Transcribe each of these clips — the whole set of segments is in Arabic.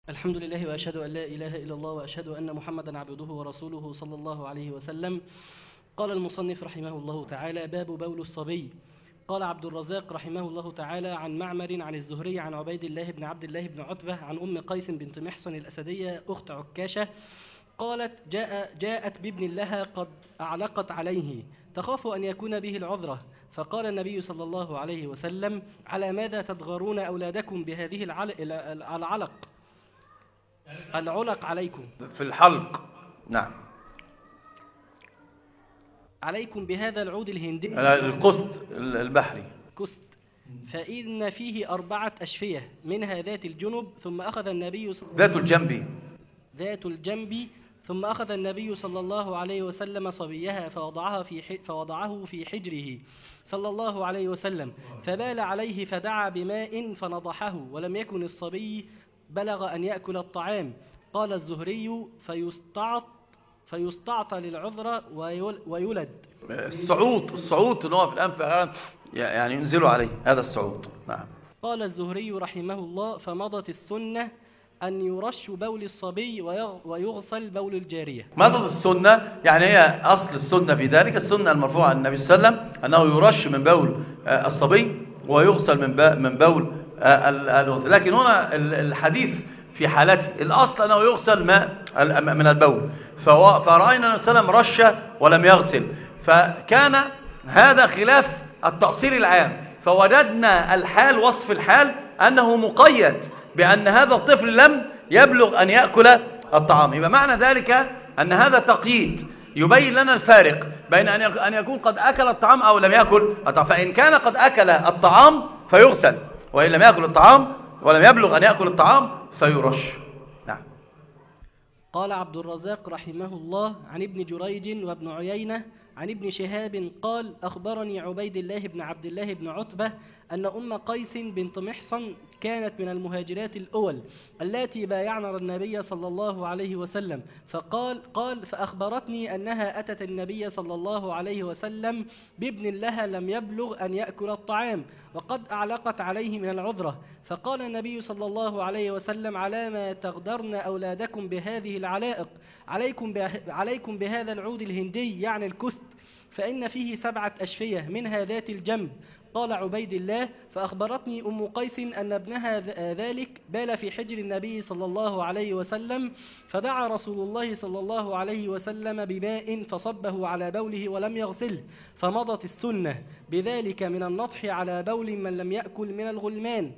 الحمد لله وأشهد أن لا إله إلا الله وأشهد أن محمدا عبده ورسوله صلى الله عليه وسلم. قال المصنف رحمه الله تعالى: باب بول الصبي. قال عبد الرزاق رحمه الله تعالى عن معمر عن الزهري عن عبيد الله بن عبد الله بن عتبة عن أم قيس بنت محصن الأسدية أخت عكاشة قالت: جاءت بابن لها قد أعلقت عليه تخاف أن يكون به العذرة، فقال النبي صلى الله عليه وسلم: على ماذا تدغرون أولادكم بهذه العلق عليكم في الحلق. نعم. عليكم بهذا العود الهندي القسط البحري كست، فإن فيه 4 أشفية منها ذات الجنب. ثم أخذ النبي ذات الجنب ثم أخذ النبي صلى الله عليه وسلم صبيها فوضعه في حجره صلى الله عليه وسلم، فبال عليه فدعا بماء فنضحه، ولم يكن الصبي بلغ أن يأكل الطعام. قال الزهري: فيستعطى للعذر ويولد. الصعود اللي هو في الأنف يعني ينزلوا عليه، هذا الصعود. نعم. قال الزهري رحمه الله: فمضت السنة أن يرش بول الصبي ويغسل بول الجارية. مضت السنة يعني هي أصل السنة في ذلك، السنة المرفوعة عن النبي صلى الله عليه وسلم أنه يرش من بول الصبي ويغسل من بول الأنثى. لكن هنا الحديث في حالته الأصل أنه يغسل من البول، فرأينا النبي صلى الله عليه وسلم رش ولم يغسل، فكان هذا خلاف التأصيل العام. فوجدنا الحال، وصف الحال أنه مقيد بأن هذا الطفل لم يبلغ أن يأكل الطعام. يبقى معنى ذلك أن هذا تقييد يبين لنا الفارق بين أن يكون قد أكل الطعام أو لم يأكل الطعام. فإن كان قد أكل الطعام فيغسل، وإن لم يأكل الطعام ولم يبلغ أن يأكل الطعام فيرش. نعم. قال عبد الرزاق رحمه الله عن ابن جريج وابن عيينة عن ابن شهاب قال: أخبرني عبيد الله بن عبد الله بن عتبة أن أم قيس بنت محصن كانت من المهاجرات الأول التي بايعن النبي صلى الله عليه وسلم، قال فأخبرتني أنها أتت النبي صلى الله عليه وسلم بابن لها لم يبلغ أن يأكل الطعام وقد أعلقت عليه من العذرة، فقال النبي صلى الله عليه وسلم: على ما تغدرن أولادكم بهذه العلائق، عليكم بهذا العود الهندي يعني الكست، فإن فيه 7 أشفية منها ذات الجنب. قال عبيد الله: فأخبرتني أم قيس أن ابنها ذلك بال في حجر النبي صلى الله عليه وسلم، فدعا رسول الله صلى الله عليه وسلم بماء فصبه على بوله ولم يغسله، فمضت السنة بذلك من النطح على بول من لم يأكل من الغلمان،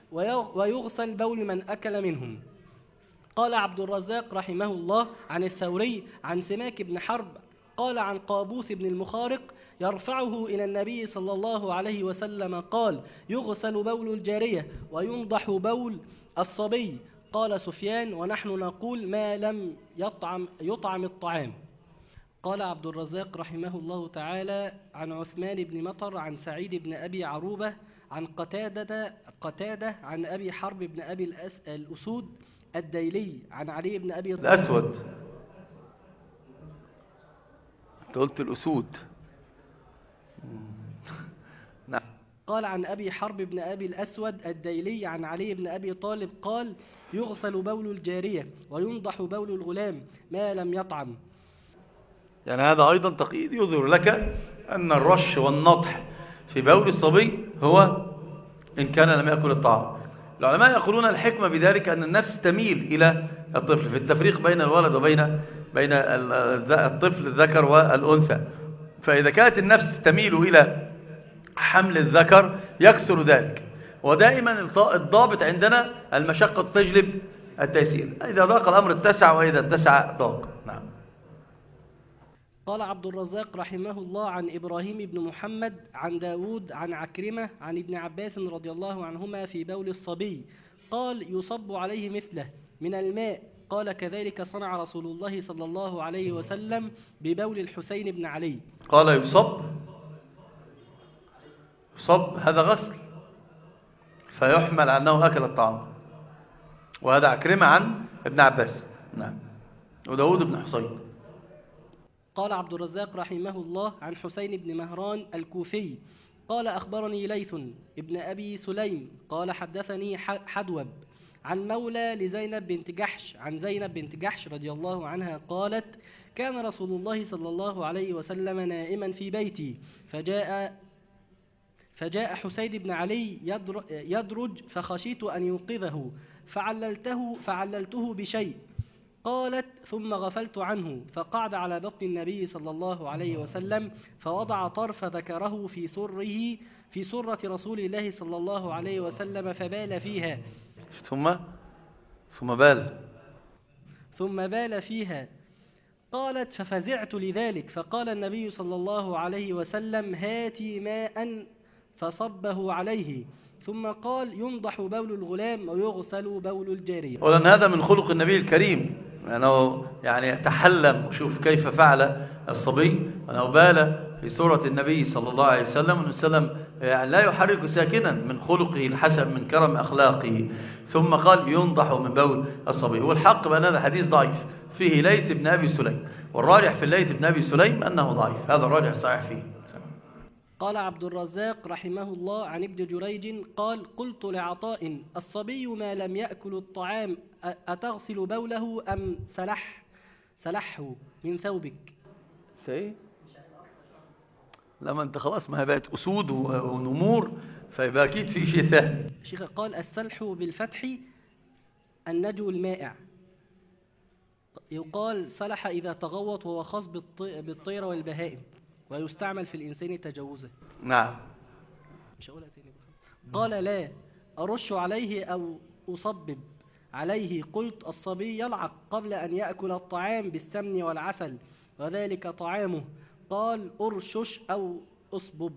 ويغسل بول من أكل منهم. قال عبد الرزاق رحمه الله عن الثوري عن سماك بن حرب قال عن قابوس بن المخارق يرفعه إلى النبي صلى الله عليه وسلم قال: يغسل بول الجارية وينضح بول الصبي. قال سفيان: ونحن نقول ما لم يطعم الطعام. قال عبد الرزاق رحمه الله تعالى عن عثمان بن مطر عن سعيد بن أبي عروبة عن قتادة عن أبي حرب بن أبي الأسود الديلي عن علي بن أبي الأسود. أنت قلت الأسود. نعم. قال عن أبي حرب بن أبي الأسود الديلي عن علي بن أبي طالب قال: يغسل بول الجارية وينضح بول الغلام ما لم يطعم. يعني هذا أيضا تقييد يظهر لك أن الرش والنطح في بول الصبي هو إن كان لم يأكل الطعام. العلماء يقولون الحكمة بذلك أن النفس تميل إلى الطفل في التفريق بين الولد وبين الطفل الذكر والأنثى، فإذا كانت النفس تميل إلى حمل الذكر يكسر ذلك. ودائما الضابط عندنا المشقة تجلب التيسير، إذا ضاق الأمر اتسع وإذا اتسع ضاق. نعم. قال عبد الرزاق رحمه الله عن إبراهيم بن محمد عن داود عن عكرمة عن ابن عباس رضي الله عنهما في بول الصبي قال: يصب عليه مثله من الماء. قال: كذلك صنع رسول الله صلى الله عليه وسلم ببول الحسين بن علي. قال يصب هذا غسل، فيحمل أنه أكل الطعام، وهذا عكرمة عن ابن عباس. نعم. وداود بن حسين. قال عبد الرزاق رحمه الله عن حسين بن مهران الكوفي قال: أخبرني ليث ابن أبي سليم قال: حدثني حدوب عن مولى لزينب بنت جحش عن زينب بنت جحش رضي الله عنها قالت: كان رسول الله صلى الله عليه وسلم نائما في بيتي، فجاء حسين بن علي يدرج، فخشيت أن يوقظه فعللته بشيء. قالت: ثم غفلت عنه، فقعد على بطن النبي صلى الله عليه وسلم، فوضع طرف ذكره في سرة رسول الله صلى الله عليه وسلم فبال فيها. ثم بال فيها. قالت: ففزعت لذلك، فقال النبي صلى الله عليه وسلم: هاتي ماء، فصبه عليه، ثم قال: ينضح بول الغلام ويغسل بول الجارية. ولأن هذا من خلق النبي الكريم، أنه يعني تحلم، وشوف كيف فعل الصبي، أنه بال في سورة النبي صلى الله عليه وسلم يعني لا يحرك ساكنا، من خلقه الحسن، من كرم أخلاقه. ثم قال: ينضح من بول الصبي. والحق بأن هذا حديث ضعيف، فيه ليث بن أبي سليم، والراجح في الليث بن أبي سليم أنه ضعيف، هذا الراجح صحيح فيه. قال عبد الرزاق رحمه الله عن ابن جريج قال: قلت لعطاء: الصبي ما لم يأكل الطعام أتغسل بوله أم سلحه من ثوبك؟ لما انت خلاص ما هي بقت أسود ونمور، فيبقى أكيد في شيء ثاني. شيخ قال: السلح بالفتح النجو المائع، يقال سلح إذا تغوط وهو خاص بالطير والبهائم، ويستعمل في الإنسان تجوزا. نعم. مش هقولها تاني. قال: لا أرش عليه أو أصبب عليه. قلت: الصبي يلعق قبل أن يأكل الطعام بالسمن والعسل، وذلك طعامه. قال: أرشش أو أصبب.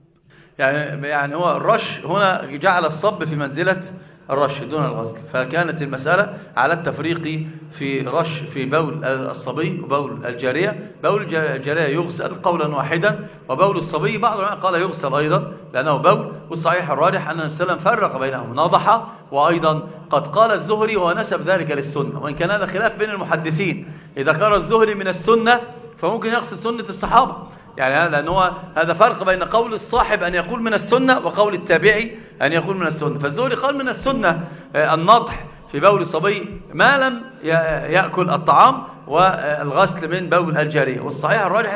يعني هو الرش هنا جعل الصب في منزلة الرش دون الغسل، فكانت المسألة على التفريق في رش في بول الصبي وبول الجارية. بول الجارية يغسل قولا واحدا، وبول الصبي بعض العلماء قال يغسل أيضا لأنه بول. والصحيح الراجح أن النبي صلى الله عليه وسلم فرق بينهم، نضح، وأيضا قد قال الزهري ونسب ذلك للسنة، وإن كان هذا خلاف بين المحدثين. إذا كان الزهري من السنة فممكن يغسل سنة الصحابة، يعني لأنه هذا فرق بين قول الصاحب أن يقول من السنة وقول التابعي أن يقول من السنة. فالزهري قال من السنة النضح في بول الصبي ما لم يأكل الطعام، والغسل من بول الجارية. والصحيح الراجح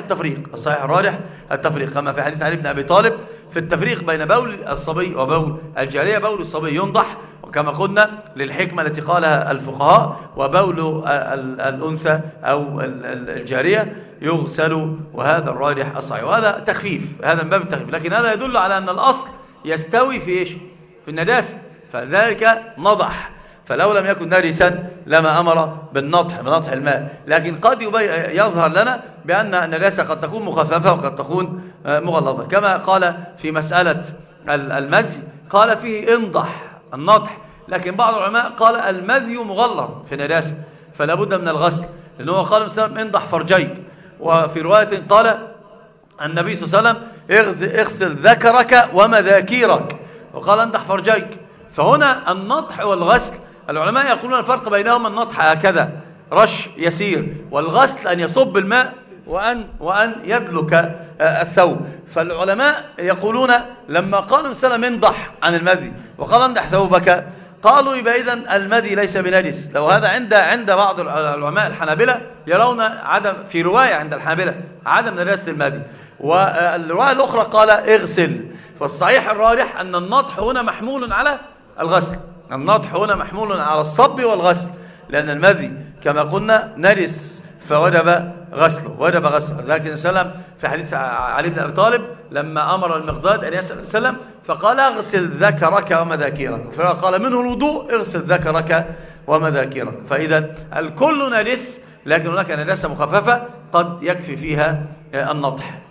التفريق، كما في حديث علي بن أبي طالب في التفريق بين بول الصبي وبول الجارية. بول الصبي ينضح، وكما قلنا للحكمة التي قالها الفقهاء، وبول الأنثى أو الجارية يغسل، وهذا الراجح الصحيح. وهذا تخفيف، هذا من باب التخفيف، لكن هذا يدل على أن الأصل يستوي في إيش؟ في النجاسة، فذلك نضح. فلو لم يكن نجسا لما أمر بنضح الماء. لكن قد يظهر لنا بأن النجاسة قد تكون مخففة وقد تكون مغلظة، كما قال في مسألة المزي، قال فيه انضح النضح، لكن بعض العلماء قال المزي مغلظ في النجاسة فلا بد من الغسل، لأنه قال السلام انضح فرجيك. وفي رواية قال النبي صلى الله عليه وسلم اغسل ذكرك ومذاكيرك، وقال انضح فرجيك. فهنا النضح والغسل العلماء يقولون الفرق بينهما: النضح هكذا رش يسير، والغسل أن يصب الماء وأن يدلك الثوب. فالعلماء يقولون لما قالوا سلم انضح عن المذي وقال انضح ثوبك، قالوا يبقى إذن المذي ليس بنجس. لو هذا عند بعض العلماء الحنابلة يرون عدم، في رواية عند الحنابلة عدم نجاسة المذي، والرواية الأخرى قال اغسل. فالصحيح الراجح أن النضح هنا محمول على الغسل، النضح هنا محمول على الصب والغسل، لأن المذي كما قلنا نجس فوجب غسله. لكن السلام في حديث علي بن أبي طالب لما أمر المقداد أن يسأل السلام فقال اغسل ذكرك ومذاكيرك، فقال منه الوضوء اغسل ذكرك ومذاكيرك. فإذا الكل نجس، لكن هناك نجاسة مخففة قد يكفي فيها النضح.